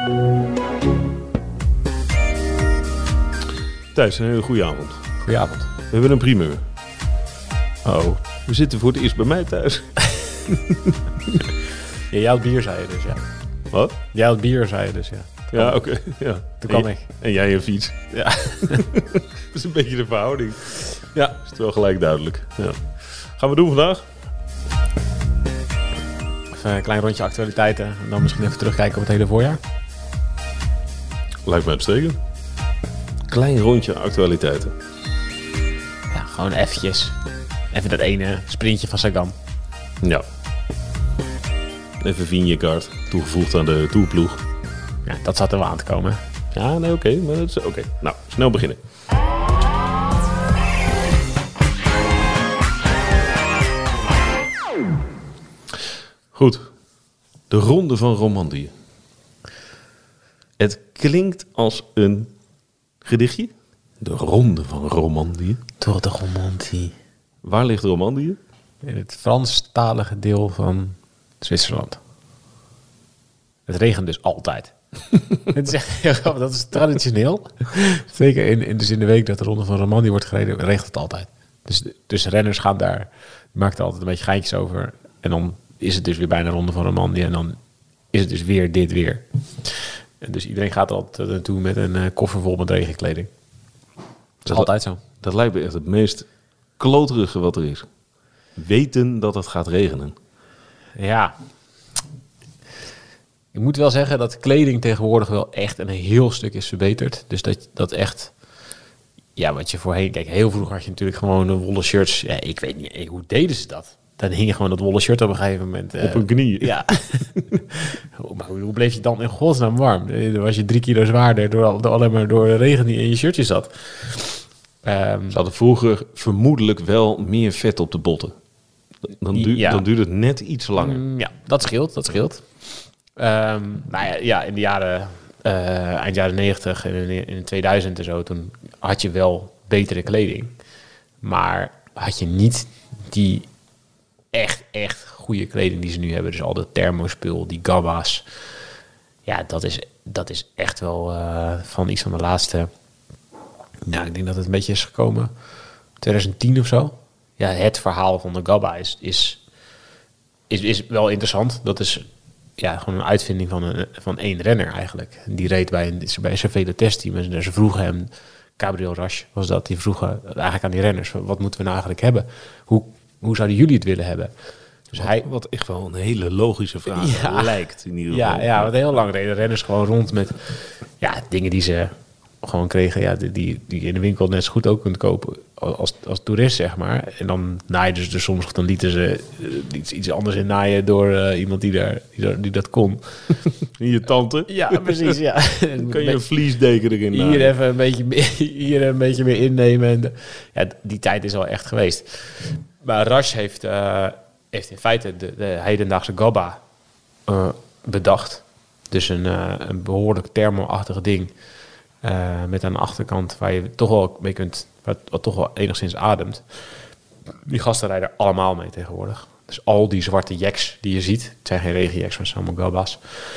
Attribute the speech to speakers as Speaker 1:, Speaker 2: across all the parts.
Speaker 1: Thijs, een hele goede avond.
Speaker 2: Goedenavond.
Speaker 1: We hebben een primeur.
Speaker 2: Oh.
Speaker 1: We zitten voor het eerst bij mij thuis.
Speaker 2: Ja, jij had bier, zei je dus, ja.
Speaker 1: Wat?
Speaker 2: Jij had bier, zei je dus, ja.
Speaker 1: Ja, oké. Ja.
Speaker 2: Toen kwam ik.
Speaker 1: En jij een fiets.
Speaker 2: Ja.
Speaker 1: Dat is een beetje de verhouding.
Speaker 2: Ja.
Speaker 1: Is het wel gelijk duidelijk. Ja. Gaan we doen vandaag?
Speaker 2: Even een klein rondje actualiteiten. En dan misschien even terugkijken op het hele voorjaar.
Speaker 1: Lijkt me uitstekend. Klein rondje actualiteiten.
Speaker 2: Ja, gewoon eventjes. Even dat ene sprintje van Sagan.
Speaker 1: Ja. Even Vingegaard toegevoegd aan de toerploeg.
Speaker 2: Ja, dat zat er wel aan te komen.
Speaker 1: Ja, nee, oké. Maar dat is oké. Nou, snel beginnen. Goed. De Ronde van Romandie. Het klinkt als een gedichtje. De Ronde van Romandie.
Speaker 2: Door de Romandie.
Speaker 1: Waar ligt Romandie?
Speaker 2: In het Franstalige deel van Zwitserland. Het regent dus altijd. Het is echt heel grappig. Dat is traditioneel. Zeker in de week dat de Ronde van Romandie wordt gereden, regent het altijd. Dus renners gaan daar, maken er altijd een beetje geintjes over. En dan is het dus weer bijna Ronde van Romandie. En dan is het dus weer dit weer. En dus iedereen gaat altijd naartoe met een koffer vol met regenkleding. Dat is altijd zo.
Speaker 1: Dat lijkt me echt het meest kloterige wat er is. Weten dat het gaat regenen.
Speaker 2: Ja. Ik moet wel zeggen dat kleding tegenwoordig wel echt een heel stuk is verbeterd. Dus dat echt... Ja, wat je voorheen... Kijk, heel vroeger had je natuurlijk gewoon de wollen shirts. Ja, ik weet niet, hoe deden ze dat? Dan hing je gewoon dat wollen shirt op een gegeven moment.
Speaker 1: Op hun knieën.
Speaker 2: Ja. Maar hoe bleef je dan in godsnaam warm? Dan was je 3 kilo zwaarder alleen maar door de regen die in je shirtje zat.
Speaker 1: Ze hadden vroeger vermoedelijk wel meer vet op de botten. Dan duurt het net iets langer.
Speaker 2: Ja, dat scheelt. Maar ja, in de jaren... eind jaren 90 en in de 2000 en zo, toen had je wel betere kleding. Maar had je niet die echt goede kleding die ze nu hebben. Dus al de thermospul, die Gabba's. Ja, dat is echt wel van iets van de laatste... Nou, ik denk dat het een beetje is gekomen 2010 of zo. Ja, het verhaal van de Gabba is wel interessant. Dat is gewoon een uitvinding van één renner eigenlijk. Die reed bij CV de testteam en ze vroegen hem, Gabriel Rasch was dat, die vroegen eigenlijk aan die renners, wat moeten we nou eigenlijk hebben? Hoe zouden jullie het willen hebben? Dus
Speaker 1: wat echt wel een hele logische vraag lijkt in ieder geval.
Speaker 2: Ja, want heel lang reden renners gewoon rond met dingen die ze gewoon kregen, die in de winkel net zo goed ook kunt kopen als toerist, zeg maar. En dan naaiden ze er soms, dan lieten ze iets anders in naaien door iemand die dat kon.
Speaker 1: Je tante?
Speaker 2: Ja, precies, ja.
Speaker 1: Dan kan je een vliesdeken erin naaien.
Speaker 2: Hier even een beetje meer innemen. En die tijd is al echt geweest. Maar Rasch heeft in feite de hedendaagse Gabba bedacht. Dus een behoorlijk thermo-achtig ding. Met aan de achterkant waar je toch wel mee kunt, wat toch wel enigszins ademt. Die gasten rijden allemaal mee tegenwoordig. Dus al die zwarte jacks die je ziet, het zijn geen regenjacks, maar het zijn allemaal Gabba's.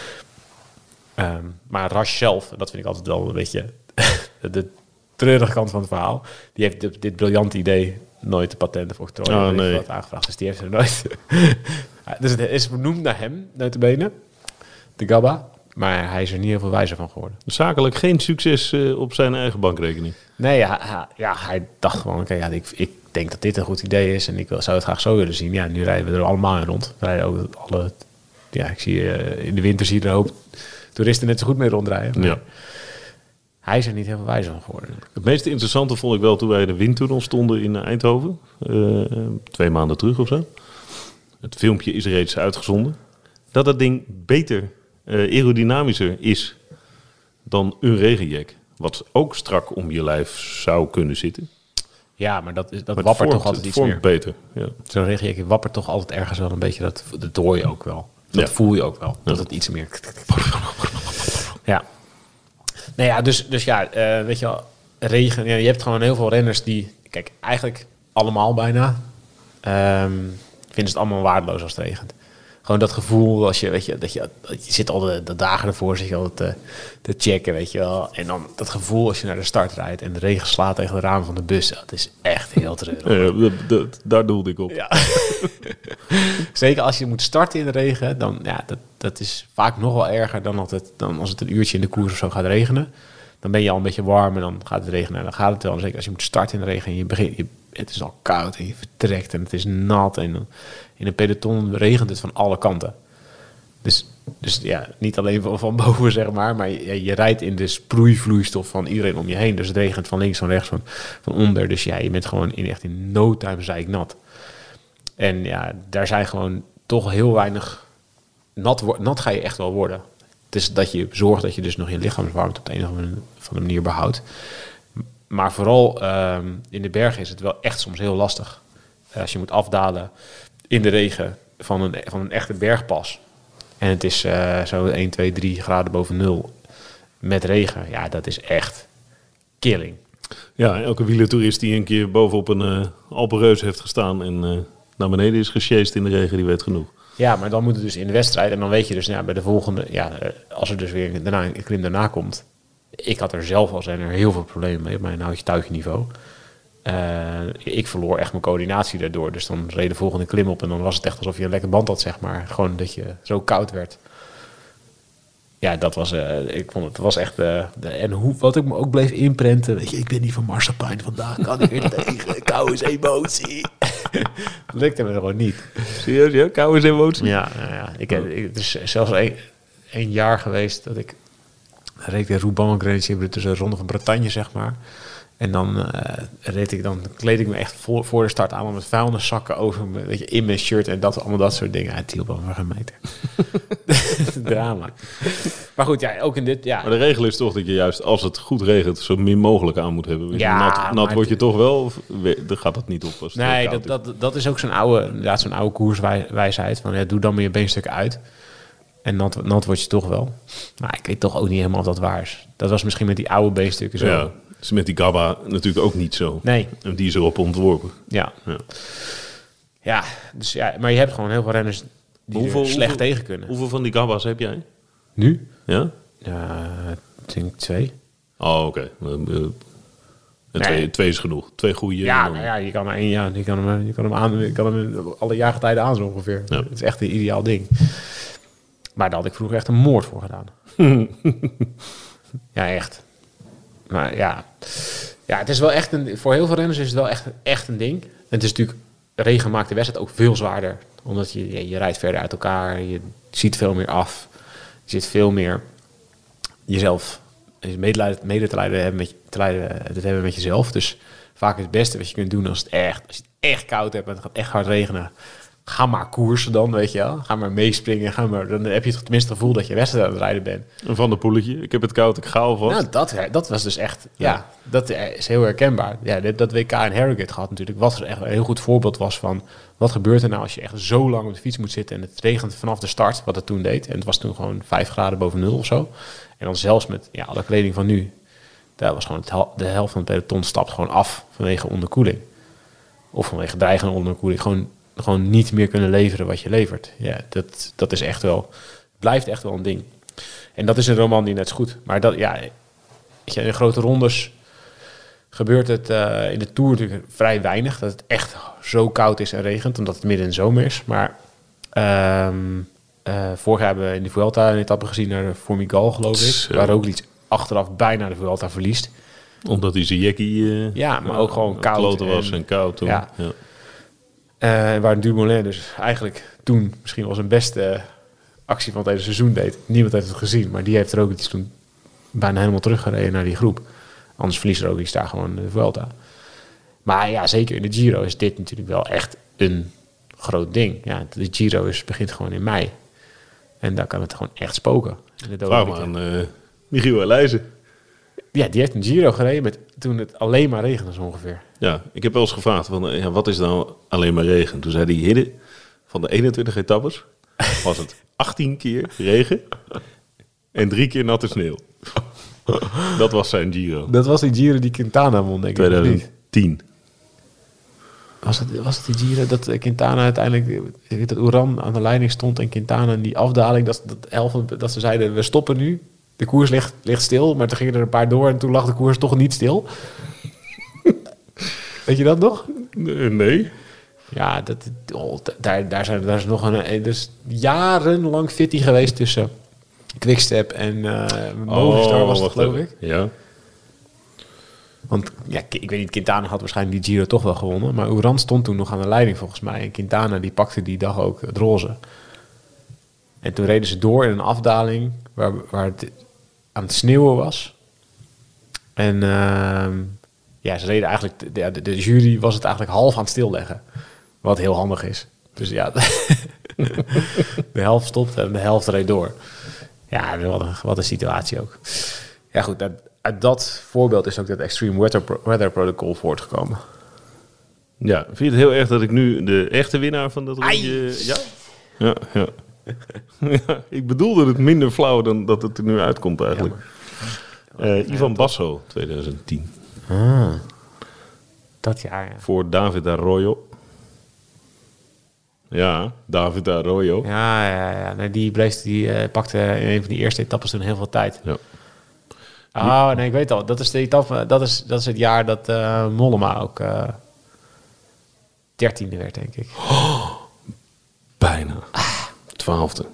Speaker 2: Maar Rasch zelf, dat vind ik altijd wel een beetje de treurige kant van het verhaal. Die heeft dit briljante idee nooit de patenten voor octrooi wat aangevraagd. Dus die heeft er nooit. Dus het is vernoemd naar hem, nota bene, de Gabba. Maar hij is er niet heel veel wijzer van geworden.
Speaker 1: Zakelijk geen succes op zijn eigen bankrekening.
Speaker 2: Nee, hij dacht gewoon, ik denk dat dit een goed idee is en ik zou het graag zo willen zien. Ja, nu rijden we er allemaal in rond. We rijden ook ik zie in de winter zie je er een hoop toeristen net zo goed mee rondrijden. Maar hij is er niet heel veel wijzer van geworden.
Speaker 1: Het meest interessante vond ik wel toen wij in de windtunnel stonden in Eindhoven. 2 maanden terug of zo. Het filmpje is reeds uitgezonden. Dat ding beter... aerodynamischer is dan een regenjack. Wat ook strak om je lijf zou kunnen zitten.
Speaker 2: Ja, maar dat wappert toch altijd iets meer.
Speaker 1: Beter. Ja.
Speaker 2: Zo'n regenjack wappert toch altijd ergens wel een beetje. Dat hoor je ook wel. Dat voel je ook wel. Dat het iets meer... Ja. Nou ja, dus weet je wel, regen. Ja, je hebt gewoon heel veel renners die... Kijk, eigenlijk allemaal bijna... vinden ze het allemaal waardeloos als het regent. Gewoon dat gevoel als je, weet je, dat je zit al de dagen ervoor, zit je al te checken, weet je wel. En dan dat gevoel als je naar de start rijdt en de regen slaat tegen de ramen van de bus. Dat is echt heel treurig.
Speaker 1: Daar doelde ik op.
Speaker 2: Ja. Zeker als je moet starten in de regen, dan dat is vaak nog wel erger dan als het een uurtje in de koers of zo gaat regenen. Dan ben je al een beetje warm en dan gaat het regenen. En dan gaat het wel. Zeker als je moet starten in de regen en het is al koud en je vertrekt en het is nat. En dan, in een peloton regent het van alle kanten. Dus ja, niet alleen van boven, zeg maar je rijdt in de sproeivloeistof van iedereen om je heen. Dus het regent van links, van rechts, van onder. Dus ja, je bent gewoon echt in no time zeiknat. En ja, daar zijn gewoon toch heel weinig... Nat ga je echt wel worden. Het is dat je zorgt dat je dus nog je lichaamswarmte op de een of andere manier behoudt. Maar vooral in de bergen is het wel echt soms heel lastig. Als je moet afdalen in de regen van een echte bergpas. En het is zo 1, 2, 3 graden boven nul met regen. Ja, dat is echt killing.
Speaker 1: Ja, elke wielertoerist die een keer bovenop een Alpenreus heeft gestaan en naar beneden is gesjeest in de regen, die weet genoeg.
Speaker 2: Ja, maar dan moet het dus in de wedstrijd. En dan weet je dus bij de volgende... Ja, als er dus weer een klim daarna komt. Ik had er zelf al zijn er heel veel problemen mee op mijn houtje-touwtje niveau. Ik verloor echt mijn coördinatie daardoor. Dus dan reed de volgende klim op en dan was het echt alsof je een lekker band had, zeg maar. Gewoon dat je zo koud werd. Ja, dat was... ik vond het was echt... wat ik me ook bleef inprenten... Weet je, ik ben niet van marsepein vandaag. Kan ik weer tegen? Kou is emotie. Lukte me gewoon niet.
Speaker 1: Serieus, ja? Kou is emotie?
Speaker 2: Ja. Het is zelfs een jaar geweest dat ik... reed de Roubaix Grand tussen de Ronde van Bretagne, zeg maar. En dan kleed ik me echt voor de start aan met vuilniszakken over me, weet je, in mijn shirt en allemaal dat soort dingen. Het hielp wel maar een meter. Drama. Maar goed, ja, ook in dit... Ja.
Speaker 1: Maar de regel is toch dat je juist, als het goed regent, zo min mogelijk aan moet hebben. Ja, nat word je toch wel, dan gaat dat niet op. Als
Speaker 2: nee, dat is ook zo'n oude koerswijsheid. Van, ja, doe dan maar je beenstukken uit. En nat word je toch wel. Maar ik weet toch ook niet helemaal of dat waar is. Dat was misschien met die oude beenstukken zo.
Speaker 1: Ja, is met die Gabba natuurlijk ook niet zo.
Speaker 2: Nee.
Speaker 1: En die is erop ontworpen.
Speaker 2: Ja, dus ja, maar je hebt gewoon heel veel renners die slecht tegen kunnen.
Speaker 1: Hoeveel van die Gabba's heb jij?
Speaker 2: Nu?
Speaker 1: Ja?
Speaker 2: Ja, ik denk 2.
Speaker 1: Oh, oké. Nee. Twee is genoeg. 2 goede.
Speaker 2: Ja, je kan er één. Ja, je kan hem alle jaargetijden aan zo ongeveer. Ja. Het is echt een ideaal ding. Maar daar had ik vroeger echt een moord voor gedaan. Ja, echt. Maar ja, het is wel echt voor heel veel renners is het wel echt een ding. En het is natuurlijk, regen maakt de wedstrijd ook veel zwaarder. Omdat je rijdt verder uit elkaar, je ziet veel meer af. Je zit veel meer jezelf mede te hebben met jezelf. Dus vaak het beste wat je kunt doen als je het echt koud hebt en het gaat echt hard regenen. Ga maar koersen dan, weet je wel. Ga maar meespringen. Dan heb je tenminste het gevoel dat je wedstrijd aan het rijden bent.
Speaker 1: Een Van der Poelletje. Ik heb het koud, ik ga alvast.
Speaker 2: Nou, dat was dus echt... Ja, dat is heel herkenbaar. Ja, dat WK in Harrogate gehad natuurlijk. Wat echt een heel goed voorbeeld was van... Wat gebeurt er nou als je echt zo lang op de fiets moet zitten... en het regent vanaf de start, wat het toen deed. En het was toen gewoon 5 graden boven nul of zo. En dan zelfs met alle kleding van nu... Daar was gewoon de helft van het peloton stapt gewoon af vanwege onderkoeling. Of vanwege dreigende onderkoeling. Gewoon niet meer kunnen leveren wat je levert. Ja, dat is echt wel... Blijft echt wel een ding. En dat is een roman die net zo goed. Maar dat, ja... Weet je, in de grote rondes gebeurt het in de Tour natuurlijk vrij weinig. Dat het echt zo koud is en regent. Omdat het midden in de zomer is. Maar vorig jaar hebben we in de Vuelta een etappe gezien naar de Formigal, geloof ik.
Speaker 1: Zo.
Speaker 2: Waar Roglic achteraf bijna de Vuelta verliest.
Speaker 1: Omdat hij zijn jackie...
Speaker 2: maar ook gewoon koud.
Speaker 1: Was en koud toen.
Speaker 2: Ja. Waar Dumoulin dus eigenlijk toen misschien wel zijn beste actie van het hele seizoen deed. Niemand heeft het gezien, maar die heeft er ook iets toen bijna helemaal teruggereden naar die groep. Anders verliest er ook iets daar gewoon de Vuelta. Maar ja, zeker in de Giro is dit natuurlijk wel echt een groot ding. Ja, de Giro begint gewoon in mei. En daar kan het gewoon echt spoken.
Speaker 1: Vraag maar aan Michiel Elijzen.
Speaker 2: Ja, die heeft een Giro gereden toen het alleen maar regende zo ongeveer.
Speaker 1: Ja, ik heb wel eens gevraagd, wat is nou alleen maar regen? Toen zei hij, Hidde, van de 21 etappes was het 18 keer regen en 3 keer natte sneeuw. Dat was zijn Giro.
Speaker 2: Dat was die Giro die Quintana won, denk ik.
Speaker 1: 2010.
Speaker 2: Was het die Giro dat Quintana uiteindelijk... dat Uran aan de leiding stond en Quintana in die afdaling... dat ze zeiden, we stoppen nu. De koers ligt stil, maar toen gingen er een paar door... en toen lag de koers toch niet stil. Weet je dat nog?
Speaker 1: Nee.
Speaker 2: Ja, daar is nog een... Dus jarenlang fitty geweest tussen Quickstep en Movistar was het, geloof ik.
Speaker 1: Ja.
Speaker 2: Want ja, ik weet niet, Quintana had waarschijnlijk die Giro toch wel gewonnen. Maar Uran stond toen nog aan de leiding volgens mij. En Quintana die pakte die dag ook het roze. En toen reden ze door in een afdaling waar het aan het sneeuwen was. En ze reden eigenlijk... De jury was het eigenlijk half aan het stilleggen. Wat heel handig is. Dus ja, de helft stopte en de helft reed door. Ja, wat een situatie ook. Ja goed, uit dat voorbeeld is ook dat Extreme Weather Protocol voortgekomen.
Speaker 1: Ja, vind je het heel erg dat ik nu de echte winnaar van dat rondje... Ja? Ja. Ja, ik bedoelde het minder flauw dan dat het er nu uitkomt eigenlijk. Ivan Basso, 2010.
Speaker 2: Dat jaar, ja.
Speaker 1: Voor David Arroyo. Ja, David Arroyo.
Speaker 2: Ja. Nee, die pakte in een van die eerste etappes toen heel veel tijd.
Speaker 1: Ja.
Speaker 2: Oh, nee, ik weet al. Dat is de etappe. Dat is het jaar dat Mollema ook 13e werd, denk ik.
Speaker 1: Bijna. 12e.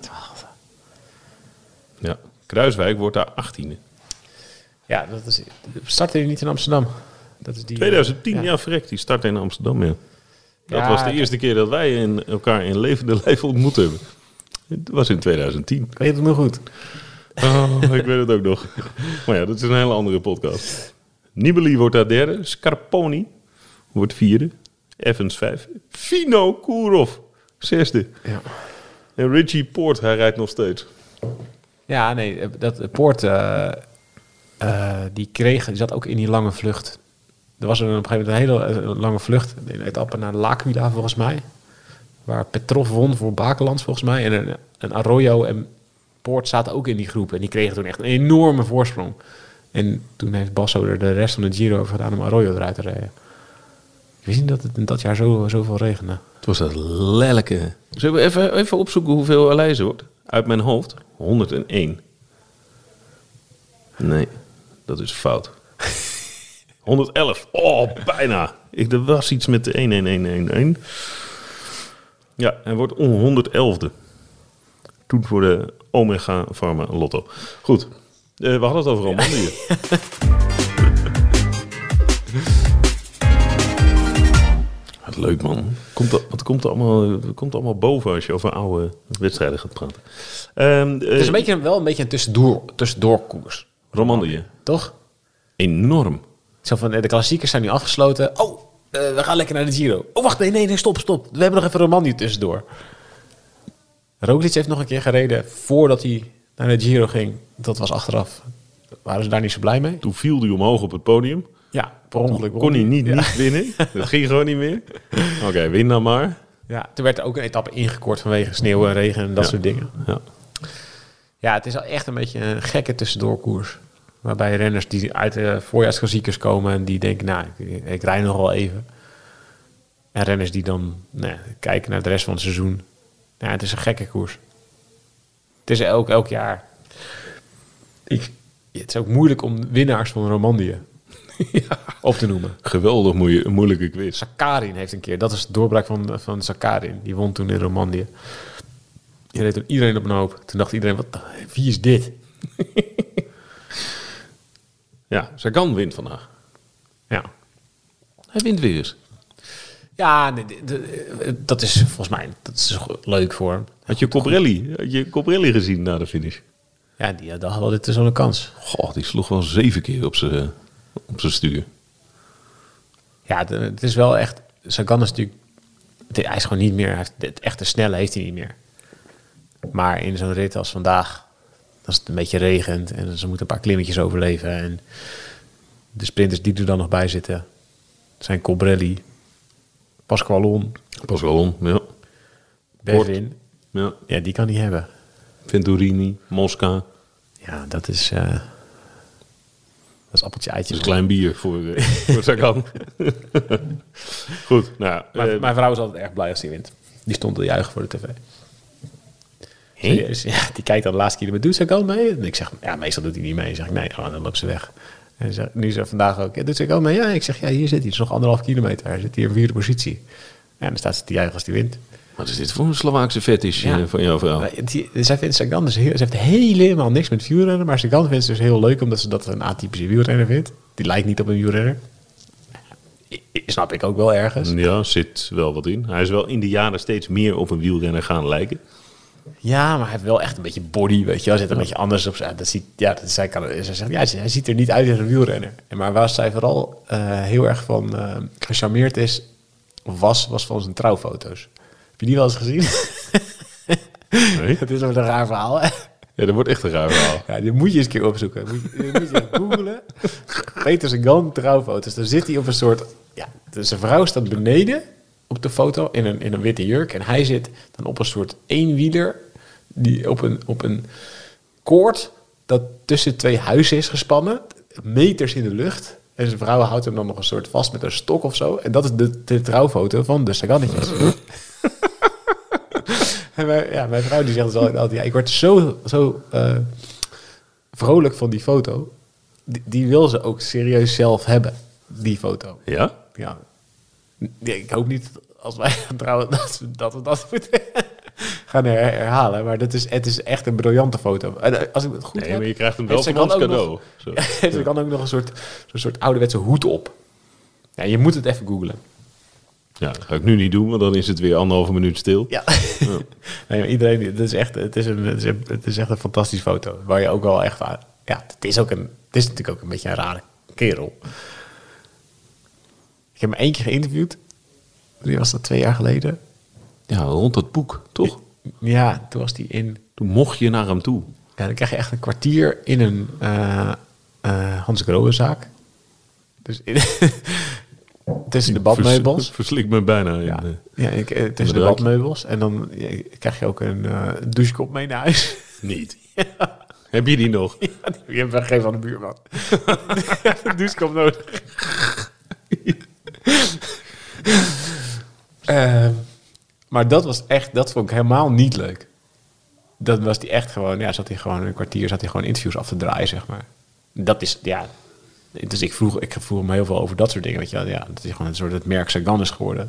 Speaker 1: Ja. Kruiswijk wordt daar 18e.
Speaker 2: Ja, startte hij niet in Amsterdam? Dat is die,
Speaker 1: 2010, ja, verrekt. Die startte in Amsterdam, ja. Dat was de eerste keer dat wij elkaar in levende lijf ontmoet hebben. Het was in 2010.
Speaker 2: Ik weet het nog goed.
Speaker 1: Oh, ik weet het ook nog. Maar ja, dat is een hele andere podcast. Nibali wordt daar derde. Scarponi wordt vierde. Evans 5. Fino Kourov, zesde.
Speaker 2: Ja.
Speaker 1: En Richie Poort, hij rijdt nog steeds.
Speaker 2: Ja, nee, dat Poort, die zat ook in die lange vlucht. Er was op een gegeven moment een hele lange vlucht. Een etappe naar L'Aquila, volgens mij. Waar Petrov won voor Bakelands, volgens mij. En Arroyo en Poort zaten ook in die groep. En die kregen toen echt een enorme voorsprong. En toen heeft Basso er de rest van de Giro over gedaan om Arroyo eruit te rijden. Ik wist niet dat het in dat jaar zoveel regende.
Speaker 1: Het was dat lelijke... Zullen we even opzoeken hoeveel Aleise wordt? Uit mijn hoofd, 101. Nee, dat is fout. 111. Oh, bijna. Er was iets met de 11111. Ja, hij wordt 111e. Toen voor de Omega Pharma Lotto. Goed, we hadden het over Romandie. Wat leuk, man. Het komt allemaal boven als je over oude wedstrijden gaat praten.
Speaker 2: Het is wel een beetje een tussendoorkoers.
Speaker 1: Romandie.
Speaker 2: Toch?
Speaker 1: Enorm.
Speaker 2: Zo van, de klassiekers zijn nu afgesloten. Oh, we gaan lekker naar de Giro. Oh, wacht, nee, stop. We hebben nog even Romandie tussendoor. Roglic heeft nog een keer gereden voordat hij naar de Giro ging. Dat was achteraf. Waren ze daar niet zo blij mee?
Speaker 1: Toen viel hij omhoog op het podium.
Speaker 2: Ja, per ongeluk.
Speaker 1: Kon hij niet winnen. Dat ging gewoon niet meer. Oké, win dan maar.
Speaker 2: Ja, toen werd er ook een etappe ingekort vanwege sneeuw en regen en dat soort dingen. Ja, het is al echt een beetje een gekke tussendoorkoers. Waarbij renners die uit de voorjaarsklassiekers komen en die denken, nou, ik rij nog wel even. En renners die dan kijken naar de rest van het seizoen. Ja, het is een gekke koers. Het is elk jaar. Het is ook moeilijk om winnaars van Romandie op te noemen.
Speaker 1: Geweldig moeilijke quiz.
Speaker 2: Sakarin heeft een keer, dat is de doorbraak van Sakarin. Die won toen in Romandie. Die reed toen iedereen op een hoop. Toen dacht iedereen, wie is dit?
Speaker 1: Ja, Sagan wint vandaag.
Speaker 2: Ja.
Speaker 1: Hij wint weer eens.
Speaker 2: Ja, dat is volgens mij leuk voor hem.
Speaker 1: Had je Cobrelli gezien na de finish?
Speaker 2: Ja, die dacht wel, dit is zo'n kans.
Speaker 1: Goh, die sloeg wel 7 keer op zijn stuur.
Speaker 2: Ja, het is wel echt... Sagan is natuurlijk... Hij is gewoon niet meer... Het echte snelle heeft hij niet meer. Maar in zo'n rit als vandaag... Als het een beetje regent en ze moeten een paar klimmetjes overleven. En de sprinters die er dan nog bij zitten... zijn Cobrelli, Pasqualon,
Speaker 1: ja.
Speaker 2: Bevin.
Speaker 1: Ja,
Speaker 2: die kan hij hebben.
Speaker 1: Venturini, Mosca.
Speaker 2: Ja, dat is... Dat is appeltje eitje.
Speaker 1: Dat is een klein bier voor Sagan. Goed, nou...
Speaker 2: Mijn vrouw is altijd erg blij als hij wint. Die stond te juichen voor de tv. Serieus, ja, die kijkt dan de laatste kilometer. Doet Sagan mee? En ik zeg, ja, meestal doet hij niet mee. Dan zeg ik, nee, dan loopt ze weg. En nu is er vandaag ook, ja, doet Sagan mee? Ja, ik zeg, ja, hier zit hij. Het is nog 1,5 kilometer. Hij zit hier in 4e positie. Ja, dan staat ze te juichen als hij wint.
Speaker 1: Wat is dit voor een Slovaakse fetish van jouw vrouw?
Speaker 2: Zij vindt Sagan dus ze heeft helemaal niks met wielrennen, maar Sagan vindt het dus heel leuk omdat ze dat een atypische wielrenner vindt. Die lijkt niet op een wielrenner. Snap ik ook wel ergens.
Speaker 1: Ja, zit wel wat in. Hij is wel in de jaren steeds meer op een wielrenner gaan lijken.
Speaker 2: Ja, maar hij heeft wel echt een beetje body, weet je wel. Zit een beetje anders op zijn. Hij ziet er niet uit als een wielrenner. Maar waar zij vooral heel erg van gecharmeerd is, was van zijn trouwfoto's. Heb je die wel eens gezien?
Speaker 1: Nee.
Speaker 2: Het is nog een raar verhaal, hè?
Speaker 1: Ja, dat wordt echt een raar verhaal.
Speaker 2: Ja, die moet je eens een keer opzoeken. Moet je googlen. Peter Sagan trouwfoto's. Dan zit hij op een soort... Ja, zijn vrouw staat beneden op de foto in een witte jurk. En hij zit dan op een soort eenwieler die op een koord dat tussen 2 huizen is gespannen. Meters in de lucht. En zijn vrouw houdt hem dan nog een soort vast met een stok of zo. En dat is de trouwfoto van de Sagannetjes. En mijn vrouw die zegt altijd, ja, ik word zo vrolijk van die foto. Die wil ze ook serieus zelf hebben, die foto.
Speaker 1: Ja?
Speaker 2: Ja. Ik hoop niet als wij gaan trouwen dat we dat moeten gaan herhalen. Maar het is echt een briljante foto. Als ik het goed heb,
Speaker 1: maar je krijgt hem wel van ons cadeau.
Speaker 2: Ze kan ook nog een soort ouderwetse hoed op. Ja, je moet het even googlen.
Speaker 1: Ja, dat ga ik nu niet doen, want dan is het weer 1,5 minuut stil.
Speaker 2: Ja. Nee, maar iedereen, het is echt een fantastische foto. Waar je ook wel echt aan... Ja, het is natuurlijk ook een beetje een rare kerel. Ik heb hem 1 keer geïnterviewd. Wanneer was dat? 2 jaar geleden?
Speaker 1: Ja, rond dat boek, toch?
Speaker 2: Ja, toen was hij in...
Speaker 1: Toen mocht je naar hem toe.
Speaker 2: Ja, dan krijg je echt een kwartier in een Hans Grohezaak. Dus tussen de badmeubels.
Speaker 1: Verslik me bijna.
Speaker 2: Tussen de badmeubels. En dan krijg je ook een douchekop mee naar huis.
Speaker 1: Niet. Ja. Heb je die nog?
Speaker 2: Ja, die heb ik weggegeven van de buurman. Een douchekop nodig. Maar dat vond ik helemaal niet leuk. Dat was die echt gewoon, zat hij gewoon een kwartier, interviews af te draaien, zeg maar. Dat is, ja. Dus ik vroeg hem heel veel over dat soort dingen. Weet je, ja, dat is gewoon een soort het merk Sagan is geworden.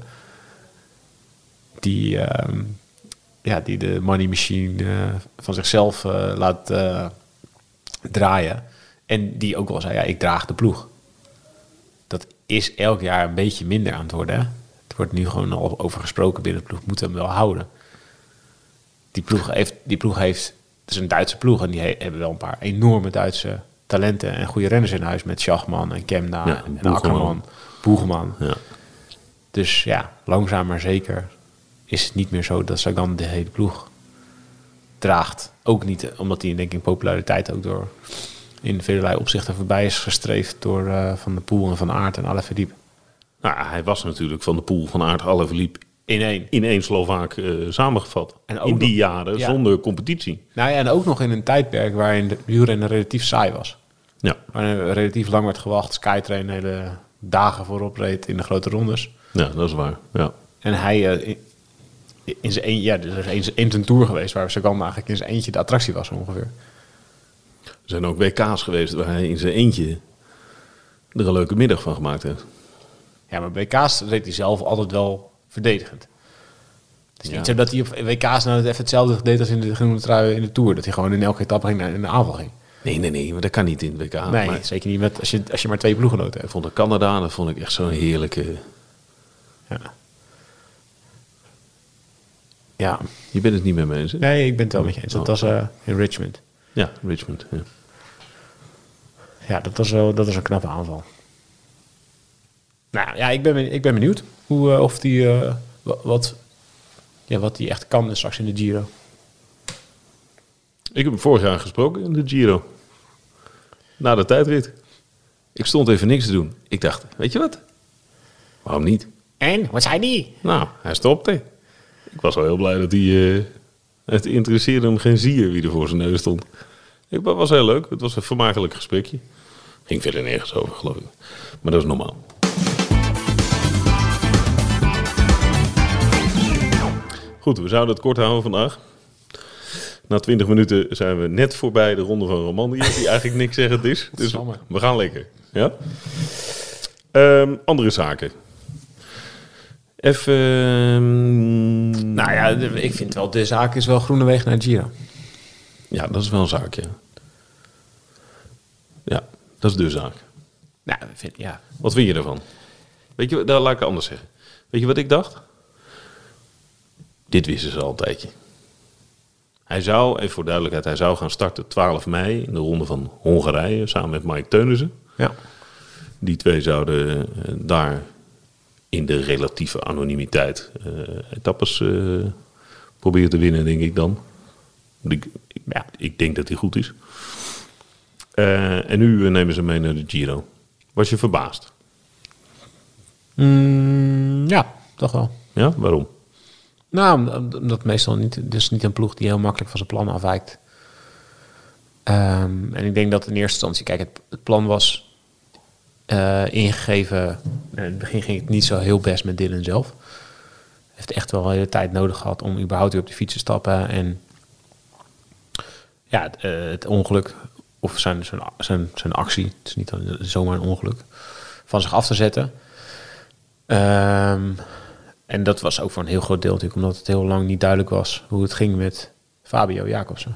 Speaker 2: Die de money machine van zichzelf laat draaien. En die ook wel zei, ja, ik draag de ploeg. Dat is elk jaar een beetje minder aan het worden. Hè? Het wordt nu gewoon al over gesproken binnen de ploeg. Moeten hem wel houden. Die ploeg heeft... Het is een Duitse ploeg. En die hebben wel een paar enorme Duitse talenten. En goede renners in huis. Met Schachman en Kemna en Akkerman. Boegeman. Ja. Dus ja, langzaam maar zeker is het niet meer zo dat Sagan de hele ploeg draagt. Ook niet omdat hij denk ik in populariteit ook door... in velerlei opzichten voorbij is gestreefd door Van der Poel en Van Aert en Alaphilippe.
Speaker 1: Nou, hij was natuurlijk Van der Poel, Van Aert, Alaphilippe in één Slovaak samengevat. En ook in die jaren zonder competitie.
Speaker 2: Nou ja, en ook nog in een tijdperk waarin de wielrennen relatief saai was. Ja. Waarin relatief lang werd gewacht. Skytrain hele dagen voorop reed in de grote rondes.
Speaker 1: Ja, dat is waar. Ja.
Speaker 2: En hij in zijn er is een tour geweest waar Sagan eigenlijk in zijn eentje de attractie was ongeveer.
Speaker 1: Er zijn ook WK's geweest waar hij in zijn eentje er een leuke middag van gemaakt heeft.
Speaker 2: Ja, maar WK's reed hij zelf altijd wel verdedigend. Het is niet zo dat hij op WK's nou even hetzelfde deed als in de groene trui in de Tour. Dat hij gewoon in elke etappe in de aanval ging.
Speaker 1: Nee, maar dat kan niet in het WK.
Speaker 2: Nee,
Speaker 1: maar
Speaker 2: zeker niet als je maar 2 ploeggenoten hebt.
Speaker 1: Vond ik Canada, dat vond ik echt zo'n heerlijke... Ja. Je bent het niet met me eens, hè?
Speaker 2: Nee, ik ben het wel met je eens. Dat was in Richmond.
Speaker 1: Ja, Richmond, ja.
Speaker 2: Ja, dat was een knappe aanval. Nou ja, ik ben benieuwd of die wat die echt kan straks in de Giro.
Speaker 1: Ik heb hem vorig jaar gesproken in de Giro. Na de tijdrit. Ik stond even niks te doen. Ik dacht, weet je wat? Waarom niet?
Speaker 2: En? Wat zei die?
Speaker 1: Nou, hij stopte. Ik was wel heel blij dat hij... het interesseerde hem geen zier wie er voor zijn neus stond. Het was heel leuk. Het was een vermakelijk gesprekje. Ging verder nergens over, geloof ik. Maar dat is normaal. Goed, we zouden het kort houden vandaag. Na 20 minuten zijn we net voorbij de Ronde van Romandie, die eigenlijk niks zeggend is. Dus we gaan lekker. Ja? Andere zaken. Even...
Speaker 2: Nou ja, ik vind wel, de zaak is wel Groenewegen naar Giro.
Speaker 1: Ja, dat is wel een zaak, ja. Ja, dat is de zaak.
Speaker 2: Nou,
Speaker 1: Wat vind je ervan? Weet je, daar laat ik het anders zeggen. Weet je wat ik dacht? Dit wisten ze al een tijdje. Hij zou, even voor duidelijkheid, hij zou gaan starten 12 mei in de Ronde van Hongarije samen met Mike Teunissen.
Speaker 2: Ja.
Speaker 1: Die twee zouden daar in de relatieve anonimiteit etappes proberen te winnen, denk ik dan. Ik denk dat hij goed is. En nu nemen ze mee naar de Giro. Was je verbaasd?
Speaker 2: Ja, toch wel.
Speaker 1: Ja, waarom?
Speaker 2: Nou, omdat meestal niet... Het is niet een ploeg die heel makkelijk van zijn plan afwijkt. En ik denk dat in eerste instantie... Kijk, het plan was ingegeven... In het begin ging het niet zo heel best met Dylan zelf. Hij heeft echt wel een hele tijd nodig gehad... om überhaupt weer op de fiets te stappen. En ja, het ongeluk... of zijn actie... het is niet zomaar een ongeluk... van zich af te zetten... En dat was ook voor een heel groot deel natuurlijk... omdat het heel lang niet duidelijk was... hoe het ging met Fabio Jacobsen.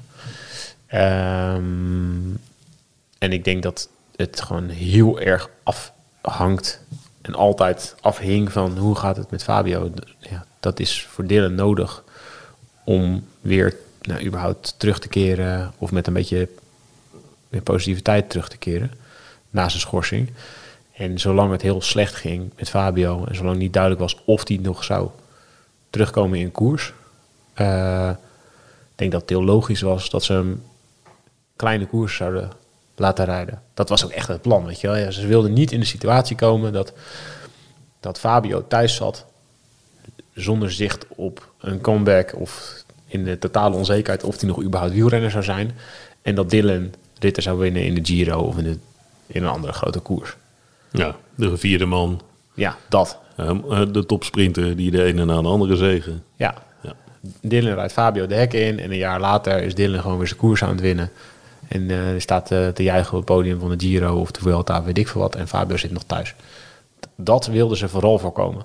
Speaker 2: En ik denk dat het gewoon heel erg afhangt... en altijd afhing van hoe gaat het met Fabio. Ja, dat is voor Dylan nodig... om weer überhaupt terug te keren... of met een beetje meer positiviteit terug te keren... na zijn schorsing... En zolang het heel slecht ging met Fabio... en zolang niet duidelijk was of hij nog zou terugkomen in koers... ik denk dat het heel logisch was dat ze hem kleine koers zouden laten rijden. Dat was ook echt het plan, weet je wel. Ja, ze wilden niet in de situatie komen dat Fabio thuis zat... zonder zicht op een comeback of in de totale onzekerheid... of hij nog überhaupt wielrenner zou zijn... en dat Dylan ritten zou winnen in de Giro of in een andere grote koers.
Speaker 1: Ja, de gevierde man.
Speaker 2: Ja, dat.
Speaker 1: De topsprinter die de ene na de andere zegen.
Speaker 2: Ja. Dylan rijdt Fabio de hekken in. En een jaar later is Dylan gewoon weer zijn koers aan het winnen. En staat te juichen op het podium van de Giro of de Vuelta, weet ik veel wat. En Fabio zit nog thuis. Dat wilden ze vooral voorkomen.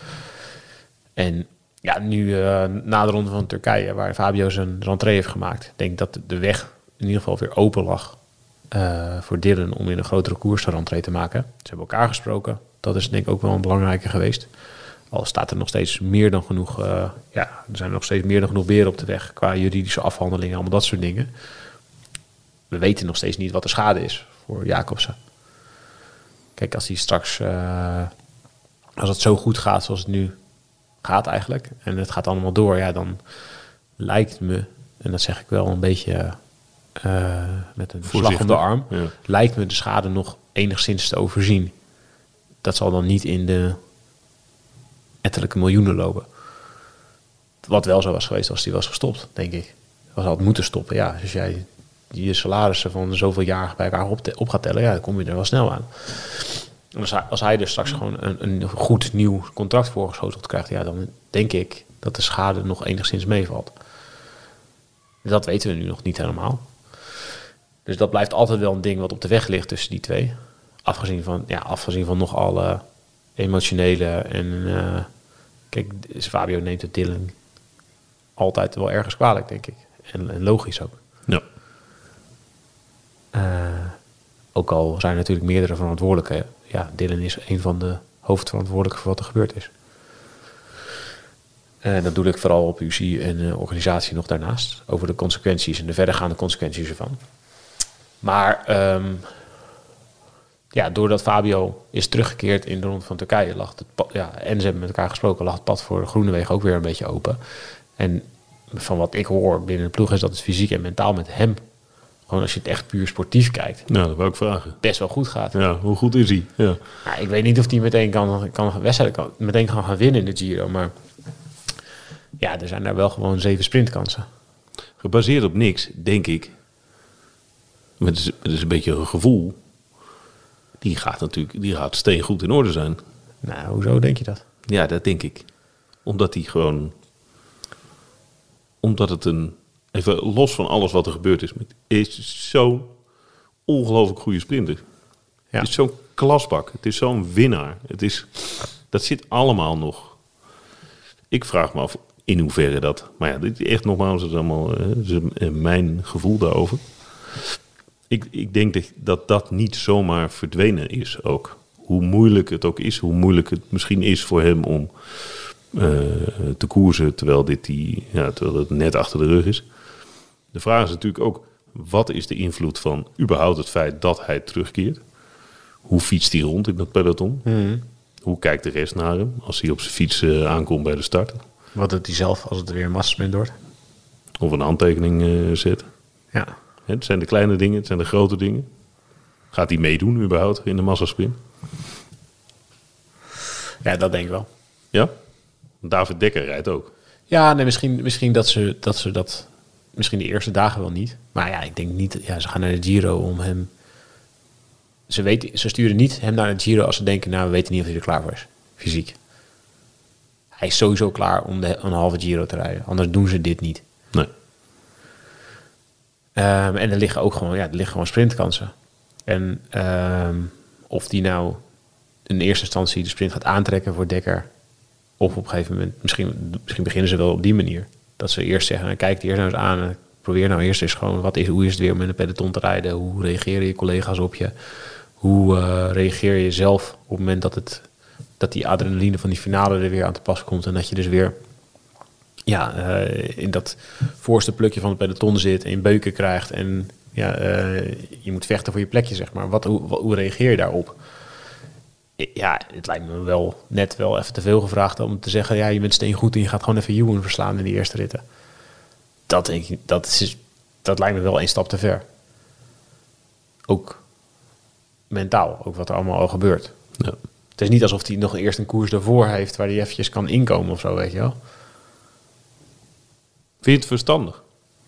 Speaker 2: En ja, nu na de Ronde van Turkije, waar Fabio zijn rentree heeft gemaakt. Ik denk dat de weg in ieder geval weer open lag. Voor Dylan om in een grotere koers de rentree te maken. Ze hebben elkaar gesproken. Dat is denk ik ook wel een belangrijke geweest. Al staat er nog steeds meer dan genoeg... er zijn nog steeds meer dan genoeg beren op de weg... qua juridische afhandelingen, allemaal dat soort dingen. We weten nog steeds niet wat de schade is voor Jacobsen. Kijk, als hij straks... als het zo goed gaat zoals het nu gaat eigenlijk... en het gaat allemaal door... ja, dan lijkt me... en dat zeg ik wel een beetje... met een slag om de arm... Ja. Lijkt me de schade nog enigszins te overzien. Dat zal dan niet in de ettelijke miljoenen lopen. Wat wel zo was geweest als hij was gestopt, denk ik. Als hij had moeten stoppen, ja. Als jij je salarissen van zoveel jaar bij elkaar op gaat tellen... ja, dan kom je er wel snel aan. Als hij dus straks gewoon een goed nieuw contract voorgeschoteld krijgt... ja, dan denk ik dat de schade nog enigszins meevalt. Dat weten we nu nog niet helemaal. Dus dat blijft altijd wel een ding wat op de weg ligt tussen die twee. Afgezien van nog alle emotionele en... kijk, Fabio neemt het Dylan altijd wel ergens kwalijk, denk ik. En logisch ook.
Speaker 1: Ja.
Speaker 2: Ook al zijn er natuurlijk meerdere verantwoordelijken. Ja, Dylan is een van de hoofdverantwoordelijken voor wat er gebeurd is. En dat doe ik vooral op UCI en organisatie nog daarnaast. Over de consequenties en de verdergaande consequenties ervan. Maar doordat Fabio is teruggekeerd in de Ronde van Turkije... lag het pad, en ze hebben met elkaar gesproken... lag het pad voor Groenewegen ook weer een beetje open. En van wat ik hoor binnen de ploeg... is dat het fysiek en mentaal met hem... gewoon als je het echt puur sportief kijkt...
Speaker 1: Nou, dat wil ik vragen.
Speaker 2: Best wel goed gaat.
Speaker 1: Ja, hoe goed is hij? Ja.
Speaker 2: Nou, ik weet niet of hij meteen kan gaan winnen in de Giro... maar ja, er zijn daar wel gewoon 7 sprintkansen.
Speaker 1: Gebaseerd op niks, denk ik... Het is een beetje een gevoel... die gaat steengoed in orde zijn.
Speaker 2: Nou, hoezo denk je dat?
Speaker 1: Ja, dat denk ik. Omdat het even los van alles wat er gebeurd is zo'n ongelooflijk goede sprinter.
Speaker 2: Ja.
Speaker 1: Het is zo'n klasbak. Het is zo'n winnaar. Dat zit allemaal nog. Ik vraag me af in hoeverre dat... Maar ja, dit is echt nogmaals, het is allemaal mijn gevoel daarover. Ik denk dat niet zomaar verdwenen is ook. Hoe moeilijk het ook is, hoe moeilijk het misschien is voor hem om te koersen terwijl het net achter de rug is. De vraag is natuurlijk ook, wat is de invloed van überhaupt het feit dat hij terugkeert? Hoe fietst hij rond in dat peloton?
Speaker 2: Mm.
Speaker 1: Hoe kijkt de rest naar hem als hij op zijn fiets aankomt bij de start?
Speaker 2: Wat doet hij zelf als het weer een massasprint wordt?
Speaker 1: Of een handtekening zet.
Speaker 2: Ja.
Speaker 1: Het zijn de kleine dingen, het zijn de grote dingen. Gaat hij meedoen überhaupt in de massasprint?
Speaker 2: Ja, dat denk ik wel.
Speaker 1: Ja? David Dekker rijdt ook.
Speaker 2: Ja, nee, misschien dat ze dat... Misschien de eerste dagen wel niet. Maar ja, ik denk niet... Ja, ze gaan naar de Giro om hem... Ze sturen niet hem naar de Giro als ze denken... Nou, we weten niet of hij er klaar voor is. Fysiek. Hij is sowieso klaar om een halve Giro te rijden. Anders doen ze dit niet.
Speaker 1: Nee.
Speaker 2: En er liggen ook gewoon sprintkansen. En of die nou in eerste instantie de sprint gaat aantrekken voor Dekker... of op een gegeven moment... Misschien beginnen ze wel op die manier... Dat ze eerst zeggen, kijk het eerst nou eens aan. En probeer nou eerst eens gewoon, hoe is het weer om in een peloton te rijden? Hoe reageren je collega's op je? Hoe reageer je zelf op het moment dat die adrenaline van die finale er weer aan te pas komt? En dat je dus weer in dat voorste plukje van het peloton zit en je beuken krijgt. En je moet vechten voor je plekje, zeg maar. Hoe reageer je daarop? Ja, het lijkt me wel even te veel gevraagd om te zeggen... ja, je bent steengoed en je gaat gewoon even Ewan verslaan in die eerste ritten. Dat denk ik, dat lijkt me wel 1 stap te ver. Ook mentaal, ook wat er allemaal al gebeurt.
Speaker 1: Ja.
Speaker 2: Het is niet alsof hij nog eerst een koers daarvoor heeft... waar hij eventjes kan inkomen of zo, weet je wel.
Speaker 1: Vind je het verstandig?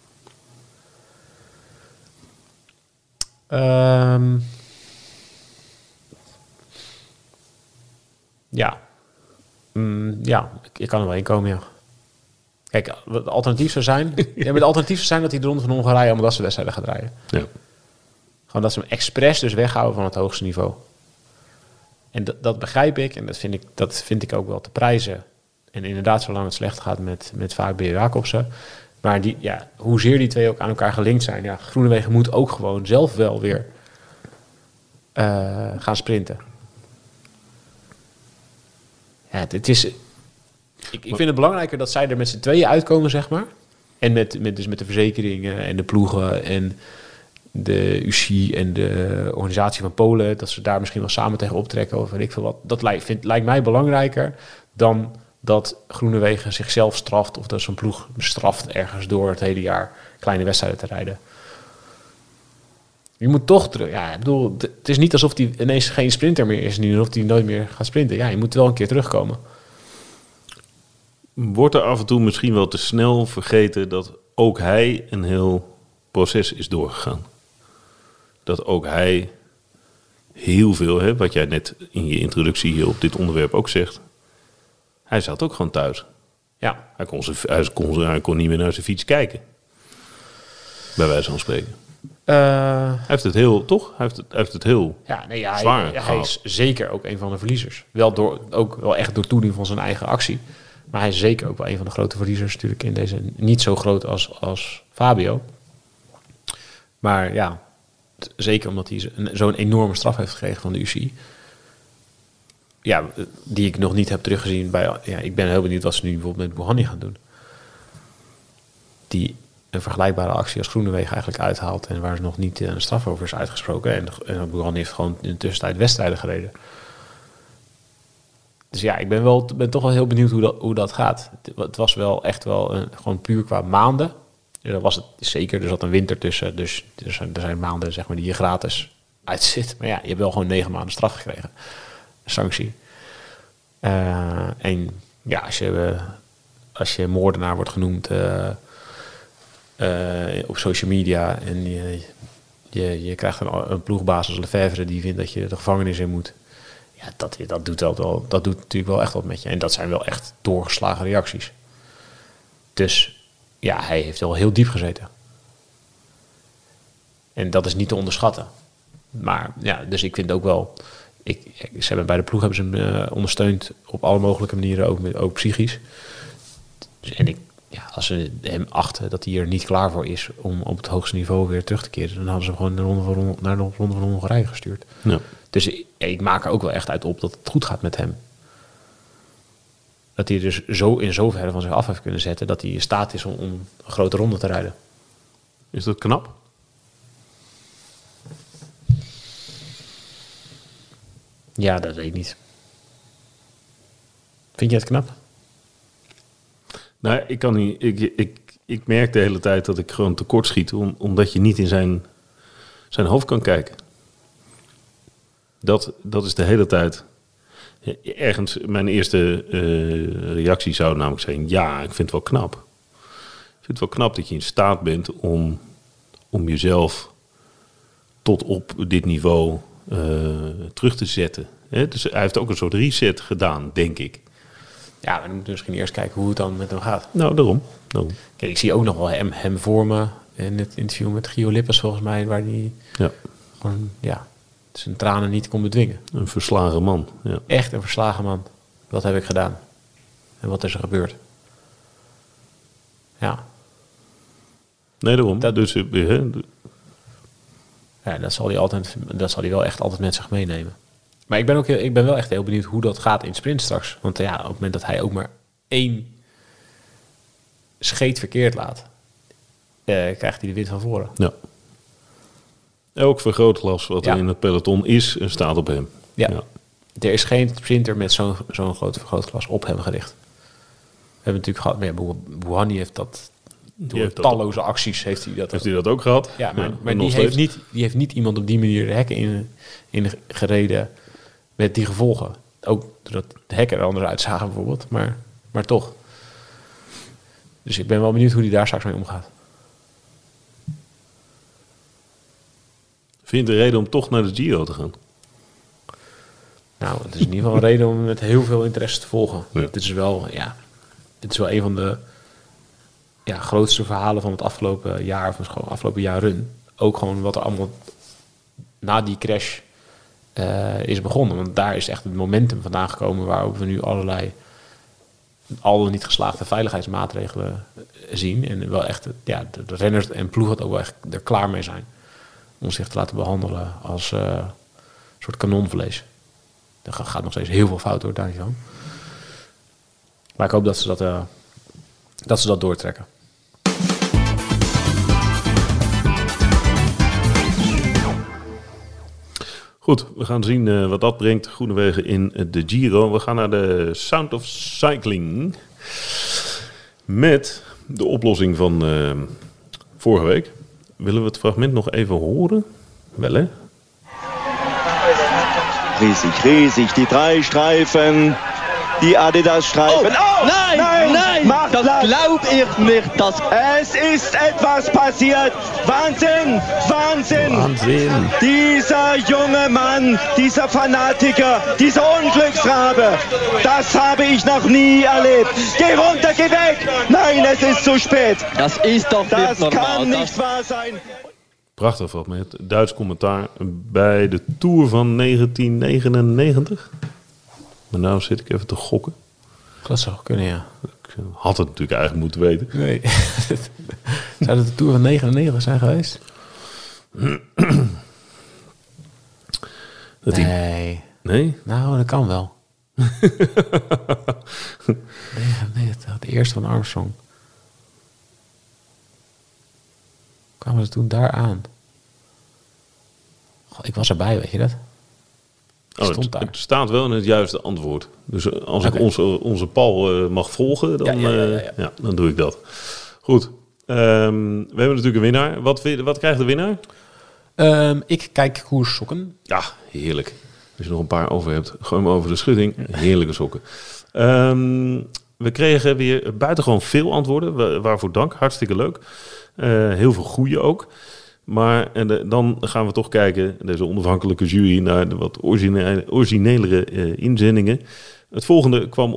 Speaker 2: Ja. Ik kan er wel in komen, ja. Kijk, het alternatief zou zijn... het alternatief zou zijn dat hij de Ronde van Hongarije... allemaal dat soort wedstrijden gaat rijden.
Speaker 1: Ja.
Speaker 2: Gewoon dat ze hem expres dus weghouden van het hoogste niveau. En dat begrijp ik. En dat vind ik ook wel te prijzen. En inderdaad, zolang het slecht gaat met Fabio Jacobsen. Maar hoezeer die twee ook aan elkaar gelinkt zijn... Ja, Groenewegen moet ook gewoon zelf wel weer gaan sprinten. Ja, het is... Ik vind het belangrijker dat zij er met z'n tweeën uitkomen, zeg maar. En met de verzekeringen en de ploegen en de UCI en de organisatie van Polen... dat ze daar misschien wel samen tegen optrekken of weet ik veel wat. Dat lijkt mij belangrijker dan dat Groenewegen zichzelf straft... of dat zo'n ploeg straft ergens door het hele jaar kleine wedstrijden te rijden. Je moet toch terug... Ja, ik bedoel, het is niet alsof hij ineens geen sprinter meer is... en of hij nooit meer gaat sprinten. Ja, je moet wel een keer terugkomen.
Speaker 1: Wordt er af en toe misschien wel te snel vergeten... dat ook hij een heel proces is doorgegaan? Dat ook hij heel veel... wat jij net in je introductie hier op dit onderwerp ook zegt... hij zat ook gewoon thuis.
Speaker 2: Ja.
Speaker 1: Hij kon niet meer naar zijn fiets kijken. Bij wijze van spreken. Hij heeft het heel, toch? Hij heeft het heel zwaar.
Speaker 2: Hij is zeker ook een van de verliezers. Ook wel echt door toediening van zijn eigen actie. Maar hij is zeker ook wel een van de grote verliezers natuurlijk in deze. Niet zo groot als Fabio. Maar ja, zeker omdat hij zo'n enorme straf heeft gekregen van de UCI. Ja, die ik nog niet heb teruggezien bij... Ja, ik ben heel benieuwd wat ze nu bijvoorbeeld met Bouhanni gaan doen. Die een vergelijkbare actie als Groenewegen eigenlijk uithaalt... en waar ze nog niet een straf over is uitgesproken. En Bouhanni heeft gewoon in de tussentijd wedstrijden gereden. Dus ja, ik ben toch wel heel benieuwd hoe dat gaat. Het was wel echt wel gewoon puur qua maanden. Ja, dat was het zeker. Er zat een winter tussen. Dus er zijn maanden zeg maar, die je gratis uitzit. Maar ja, je hebt wel gewoon 9 maanden straf gekregen. Sanctie. En ja, als je moordenaar wordt genoemd... op social media en Je krijgt een ploegbaas als Lefevre die vindt dat je de gevangenis in moet. Ja, dat doet natuurlijk wel echt wat met je. En dat zijn wel echt doorgeslagen reacties. Dus ja, hij heeft wel heel diep gezeten. En dat is niet te onderschatten. Maar ja, dus ik vind ook wel... Ze hebben bij de ploeg hebben ze hem ondersteund op alle mogelijke manieren, ook psychisch. Dus, en als ze hem achten dat hij er niet klaar voor is om op het hoogste niveau weer terug te keren, dan hadden ze hem gewoon naar de Ronde van Hongarije gestuurd. Ja. Dus ik maak er ook wel echt uit op dat het goed gaat met hem. Dat hij dus zo in zoverre van zich af heeft kunnen zetten dat hij in staat is om een grote ronde te rijden.
Speaker 1: Is dat knap?
Speaker 2: Ja, dat weet ik niet. Vind je het knap?
Speaker 1: Nou, ik kan niet. Ik merk de hele tijd dat ik gewoon tekort schiet, omdat je niet in zijn hoofd kan kijken. Dat is de hele tijd. Ergens, mijn eerste reactie zou namelijk zijn: ja, ik vind het wel knap. Ik vind het wel knap dat je in staat bent om jezelf tot op dit niveau terug te zetten. Dus hij heeft ook een soort reset gedaan, denk ik.
Speaker 2: Ja, we moeten misschien eerst kijken hoe het dan met hem gaat.
Speaker 1: Nou, daarom.
Speaker 2: Kijk, ik zie ook nog wel hem voor me in het interview met Gio Lippers, volgens mij, waar hij gewoon zijn tranen niet kon bedwingen.
Speaker 1: Een verslagen man. Ja.
Speaker 2: Echt een verslagen man. Wat heb ik gedaan? En wat is er gebeurd? Ja.
Speaker 1: Nee, daarom.
Speaker 2: Dat zal hij wel echt altijd met zich meenemen. Maar ik ben wel echt heel benieuwd hoe dat gaat in sprint straks. Want op het moment dat hij ook maar 1 scheet verkeerd laat, krijgt hij de wind van voren. Ja.
Speaker 1: Elk vergrootglas wat er in het peloton is, staat op hem.
Speaker 2: Ja. Er is geen sprinter met zo'n groot vergrootglas op hem gericht. We hebben natuurlijk gehad, maar Bouhanni heeft dat... Door talloze acties heeft hij dat.
Speaker 1: Heeft hij dat ook gehad?
Speaker 2: Ja, maar die heeft niet iemand op die manier de hekken in gereden met die gevolgen. Ook doordat de hekken er anders uitzagen bijvoorbeeld. Maar toch. Dus ik ben wel benieuwd hoe hij daar straks mee omgaat.
Speaker 1: Vind je het een reden om toch naar de Giro te gaan?
Speaker 2: Nou, het is in ieder geval een reden om met heel veel interesse te volgen. Ja. Dit is wel een van de grootste verhalen van het afgelopen jaar of gewoon afgelopen jaren. Ook gewoon wat er allemaal na die crash is begonnen. Want daar is echt het momentum vandaan gekomen waarop we nu allerlei al niet geslaagde veiligheidsmaatregelen zien. En wel echt de renners en ploeg het ook wel echt er klaar mee zijn om zich te laten behandelen als soort kanonvlees. Er gaat nog steeds heel veel fout door, daar niet van. Maar ik hoop dat ze dat doortrekken.
Speaker 1: Goed, we gaan zien wat dat brengt. Groenewegen in de Giro. We gaan naar de Sound of Cycling. Met de oplossing van vorige week. Willen we het fragment nog even horen? Wel, hè?
Speaker 3: Riesig, die 3 Streifen, die Adidas-Streifen.
Speaker 4: Oh, nein,
Speaker 3: das glaub ich nicht. Es ist etwas passiert. Wahnsinn. Dieser junge Mann, dieser Fanatiker, dieser Unglücksrabe, das habe ich noch nie erlebt. Geh runter, geh weg. Nein, es ist zu spät.
Speaker 4: Das ist doch nicht normal.
Speaker 3: Das kann nicht wahr sein.
Speaker 1: Prachtig fragment. Duits commentaar bij de Tour van 1999. Maar nou zit ik even te gokken.
Speaker 2: Dat zou kunnen, ja.
Speaker 1: Ik had het natuurlijk eigenlijk moeten weten.
Speaker 2: Nee. Zou het de Tour van 99 zijn geweest? Nee? Nou, dat kan wel. 99, de eerste van Armstrong. Kwamen ze toen daar aan? Goh, ik was erbij, weet je dat?
Speaker 1: Het staat wel in het juiste antwoord. Dus als ik onze Paul mag volgen, dan, dan doe ik dat. Goed. We hebben natuurlijk een winnaar. Wat krijgt de winnaar?
Speaker 2: Ik kijk koerssokken.
Speaker 1: Ja, heerlijk. Als je nog een paar over hebt, gooi hem over de schutting. Heerlijke sokken. We kregen weer buitengewoon veel antwoorden. Waarvoor dank. Hartstikke leuk. Heel veel goede ook. Maar dan gaan we toch kijken, deze onafhankelijke jury, naar de wat originelere inzendingen. Het volgende kwam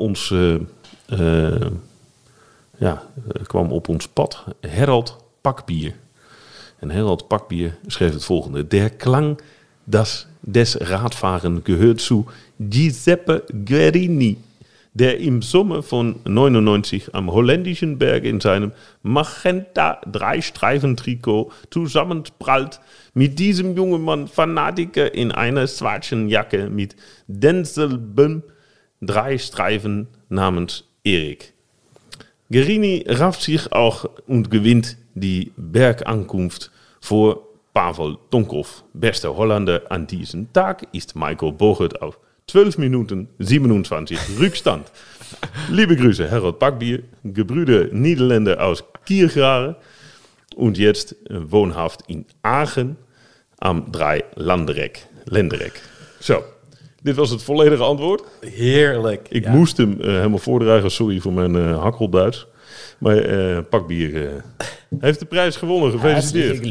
Speaker 1: kwam op ons pad. Herald Pakbier. En Herald Pakbier schreef het volgende. Der Klang des Radfahren gehört zu Giuseppe Guerini, der im Sommer von 99 am holländischen Berg in seinem Magenta 3-Streifen-Trikot zusammenprallt mit diesem jungen Mann Fanatiker in einer schwarzen Jacke mit denselben 3 Streifen namens Erik. Guerini rafft sich auch und gewinnt die Bergankunft vor Pavel Tonkov. Beste Holländer an diesem Tag ist Michael Bogert auf 12 Minuten 27 Rückstand. Liebe Grüße, Herald Pakbier, Gebrüder Niederländer aus Kiergraven und jetzt wohnhaft in Aachen am 3 Lenderek. Zo, dit was het volledige antwoord.
Speaker 2: Heerlijk.
Speaker 1: Ik moest hem helemaal voordragen, sorry voor mijn hakkelduits. Maar Pakbier heeft de prijs gewonnen, gefeliciteerd.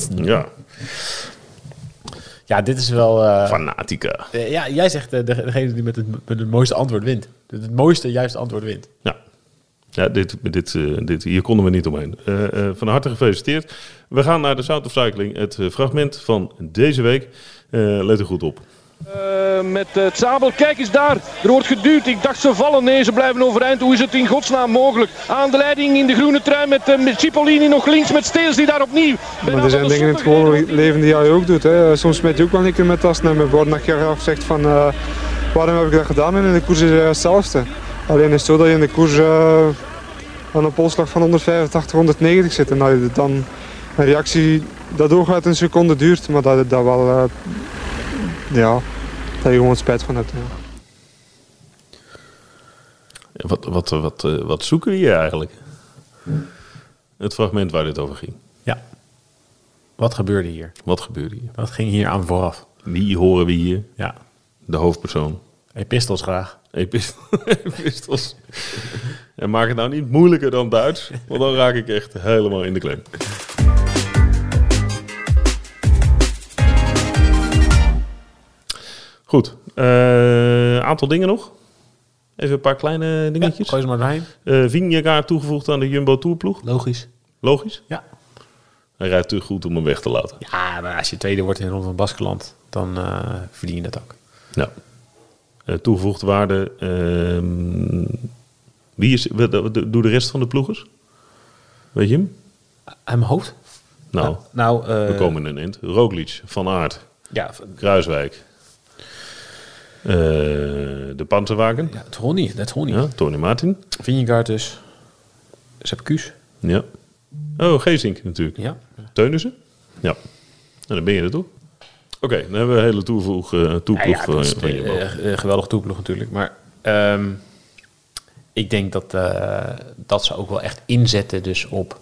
Speaker 2: Ja, dit is wel...
Speaker 1: Fanatica.
Speaker 2: Jij zegt degene die met het mooiste antwoord wint. Het mooiste juiste antwoord wint.
Speaker 1: Ja, hier konden we niet omheen. Van harte gefeliciteerd. We gaan naar de Sound of Cycling. Het fragment van deze week. Let er goed op.
Speaker 5: Met het Zabel, kijk eens daar, er wordt geduwd. Ik dacht ze vallen, nee ze blijven overeind. Hoe is het in godsnaam mogelijk? Aan de leiding in de groene trui met Cipollini nog links met Steels die daar opnieuw.
Speaker 6: Maar er zijn dingen in het gewone leven die jij ook doet. Hè. Soms met je ook wel een keer met tas naar mijn bord. Dat je af zegt van waarom heb ik dat gedaan? En in de koers is het hetzelfde. Alleen is het zo dat je in de koers aan een polsslag van 185, 190 zit. En dat je dan een reactie dat hooguit een seconde duurt. Maar dat wel... dat je gewoon spijt van hebt.
Speaker 1: Ja. Wat zoeken we hier eigenlijk? Het fragment waar dit over ging.
Speaker 2: Ja. Wat gebeurde hier? Wat ging hier aan vooraf?
Speaker 1: Wie horen we hier?
Speaker 2: Ja.
Speaker 1: De hoofdpersoon.
Speaker 2: Epistels graag.
Speaker 1: Epistels. En maak het nou niet moeilijker dan Duits, want dan raak ik echt helemaal in de klem. Goed, aantal dingen nog. Even een paar kleine dingetjes.
Speaker 2: Ja, gooi ze maar doorheen.
Speaker 1: Vingegaard toegevoegd aan de Jumbo Tourploeg. Logisch?
Speaker 2: Ja.
Speaker 1: Hij rijdt te goed om hem weg te laten.
Speaker 2: Ja, maar als je tweede wordt in de Ronde van Baskeland, dan verdien je dat ook.
Speaker 1: Ja. Toegevoegde waarde. Doe de rest van de ploegers? Weet je hem?
Speaker 2: Aan mijn hoofd?
Speaker 1: We komen in een eind. Roglic, Van Aert, Kruiswijk. De Panzerwagen.
Speaker 2: Ja, Tony.
Speaker 1: Ja, Tony Martin.
Speaker 2: Vingegaard dus. Sepp Kuss.
Speaker 1: Ja. Oh, Geesink natuurlijk.
Speaker 2: Ja.
Speaker 1: Teunissen. Ja. En dan ben je er toch? Oké, dan hebben we een hele toeploeg van je.
Speaker 2: Geweldige toeploeg natuurlijk. Maar ik denk dat ze ook wel echt inzetten dus op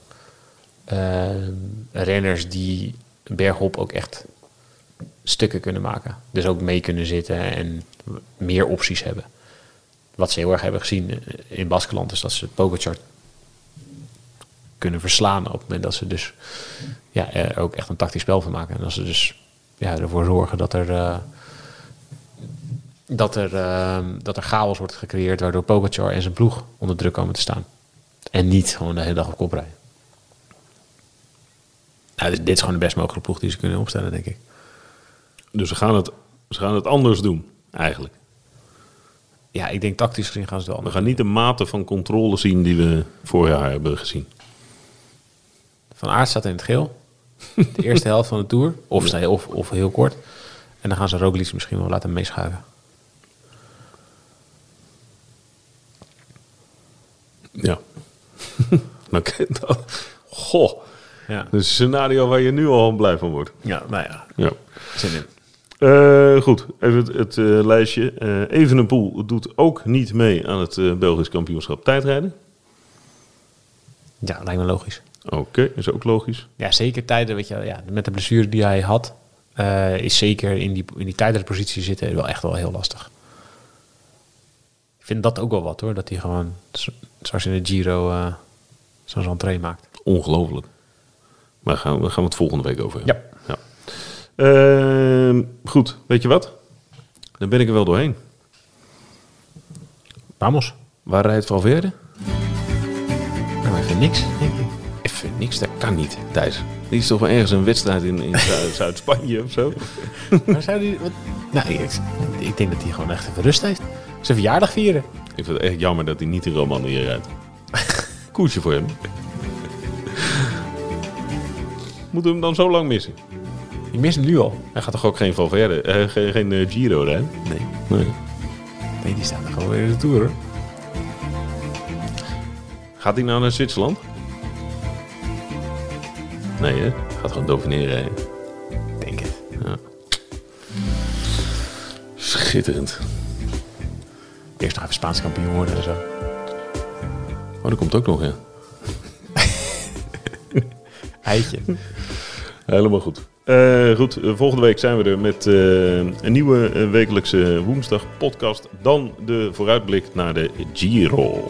Speaker 2: renners die bergop ook echt stukken kunnen maken. Dus ook mee kunnen zitten en meer opties hebben. Wat ze heel erg hebben gezien in Baskeland is dat ze Pogacar kunnen verslaan op het moment dat ze dus er ook echt een tactisch spel van maken. En als ze dus ervoor zorgen dat er chaos wordt gecreëerd waardoor Pogacar en zijn ploeg onder druk komen te staan. En niet gewoon de hele dag op kop rijden. Nou, dit is gewoon de best mogelijke ploeg die ze kunnen opstellen, denk ik.
Speaker 1: Dus ze gaan het anders doen, eigenlijk.
Speaker 2: Ja, ik denk tactisch gezien gaan ze het wel anders.
Speaker 1: We gaan niet de mate van controle zien die we vorig jaar hebben gezien.
Speaker 2: Van Aert staat in het geel. De eerste helft van de Tour. Of heel kort. En dan gaan ze Roglic misschien wel laten meeschuiven.
Speaker 1: Ja. Goh.
Speaker 2: Ja.
Speaker 1: Dat is een scenario waar je nu al blij van wordt.
Speaker 2: Ja, nou ja. Zin in.
Speaker 1: Goed, even het lijstje. Evenepoel doet ook niet mee aan het Belgisch kampioenschap tijdrijden.
Speaker 2: Ja, lijkt me logisch.
Speaker 1: Oké, is ook logisch.
Speaker 2: Ja, zeker tijden, weet je, met de blessure die hij had, is zeker in die tijdrijpositie zitten wel echt wel heel lastig. Ik vind dat ook wel wat hoor, dat hij gewoon, zoals in de Giro, zo'n entree maakt.
Speaker 1: Ongelooflijk. Maar daar gaan we het volgende week over hebben.
Speaker 2: Ja.
Speaker 1: Goed, weet je wat? Dan ben ik er wel doorheen.
Speaker 2: Vamos.
Speaker 1: Waar rijdt Valverde?
Speaker 2: Nou, even niks, denk ik.
Speaker 1: Even niks, dat kan niet, Thijs. Die is toch wel ergens een wedstrijd in Zuid-Spanje of zo?
Speaker 2: Maar zou die... Nou, ik denk dat hij gewoon echt even rust heeft. Zijn verjaardag vieren.
Speaker 1: Ik vind het echt jammer dat hij niet in Romandie rijdt. Koersje voor hem. Moeten we hem dan zo lang missen?
Speaker 2: Je mist hem nu al.
Speaker 1: Hij gaat toch ook geen Valverde, geen Giro rijden? Nee.
Speaker 2: Nee, die staat er gewoon weer in de Tour, hoor.
Speaker 1: Gaat hij nou naar Zwitserland? Nee, hè? Gaat gewoon Dauphiné rijden.
Speaker 2: Denk het.
Speaker 1: Ja. Schitterend.
Speaker 2: Eerst nog even Spaans kampioen worden en zo.
Speaker 1: Oh, dat komt ook nog, ja.
Speaker 2: Eitje.
Speaker 1: Helemaal goed. Goed, volgende week zijn we er met een nieuwe wekelijkse woensdag podcast. Dan de vooruitblik naar de Giro.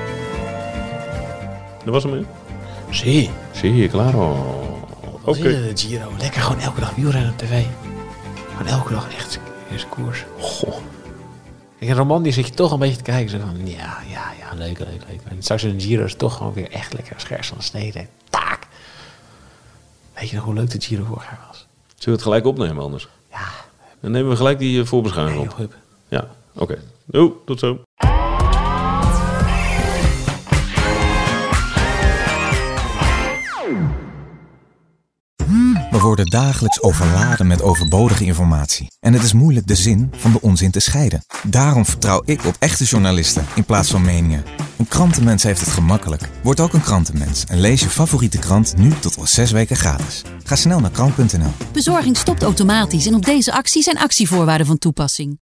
Speaker 1: Dat was hem, hè?
Speaker 2: Zie.
Speaker 1: Claro.
Speaker 2: Oké. De Giro. Lekker gewoon elke dag wielrennen op tv. Gewoon elke dag echt eens koers.
Speaker 1: Goh.
Speaker 2: Kijk, in Romandie zit je toch een beetje te kijken. Zo van, ja, leuk. En straks in de Giro is het toch gewoon weer echt lekker scherp van de snede. Taak. Weet je nog hoe leuk de Giro vorig jaar was?
Speaker 1: Zullen we het gelijk opnemen anders?
Speaker 2: Ja.
Speaker 1: Dan nemen we gelijk die voorbeschouwing op.
Speaker 2: Heel
Speaker 1: Ja, oké. Doei, tot zo.
Speaker 7: We worden dagelijks overladen met overbodige informatie. En het is moeilijk de zin van de onzin te scheiden. Daarom vertrouw ik op echte journalisten in plaats van meningen. Een krantenmens heeft het gemakkelijk. Word ook een krantenmens en lees je favoriete krant nu tot al 6 weken gratis. Ga snel naar krant.nl.
Speaker 8: Bezorging stopt automatisch en op deze actie zijn actievoorwaarden van toepassing.